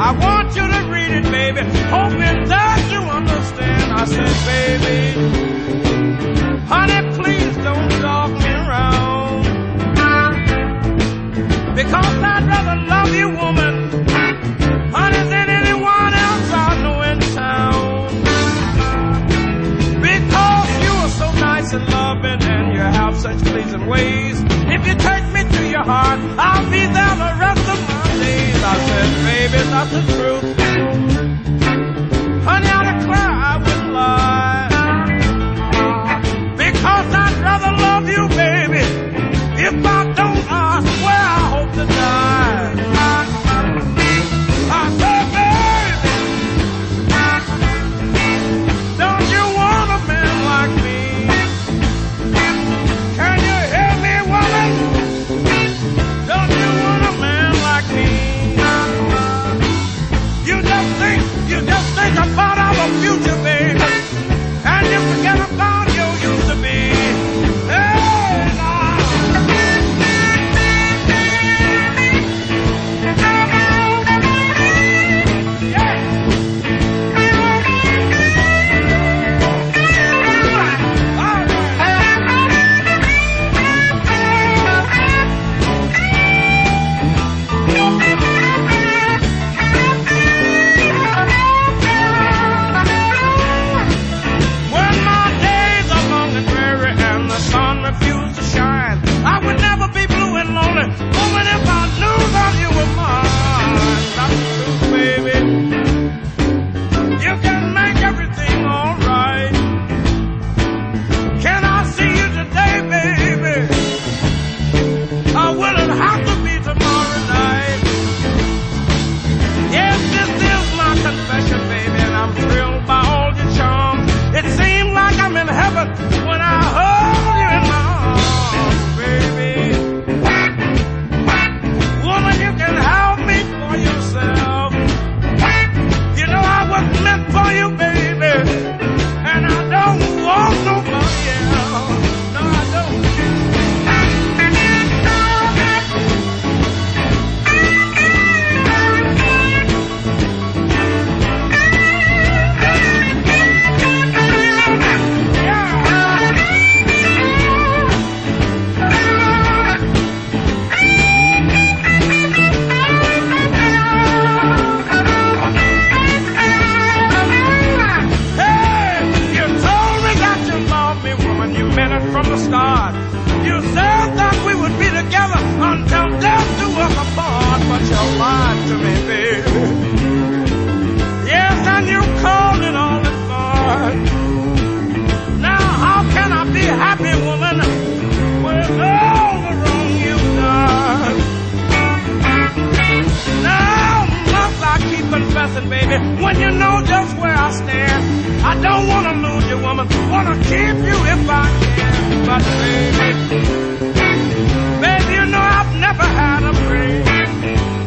I want you to read it, baby, hoping that you understand. I said, baby, honey, please don't dog me around, because I'd rather love you, woman, honey, than anyone else I know in town. Because you are so nice and loving and you have such pleasing ways. If you take me to your heart, I'll be there the rest of my days. I said, baby, that's the truth. Honey, I declare I wouldn't lie, because I'd rather love you, baby. If I don't, I swear I hope to die. I said, baby, don't you want a man like me? Can you hear me, woman? Don't you want a man like me? You just think about our future, baby, and you forget about your used to be. Hey, now. When I hold you in my arms, baby, woman, you can help me for yourself. You know I was meant for you, baby, and I don't want nobody else. No, I don't. From the start, you said that we would be together until death do us apart, but you lied to me, baby. Yes, and you called it all in fun. Now how can I be happy, woman, with all the wrong you've done? Now must I keep confessing, baby, when you know just where I stand? I don't want to lose you, woman, want to keep you if I can. But baby, you know I've never had a friend.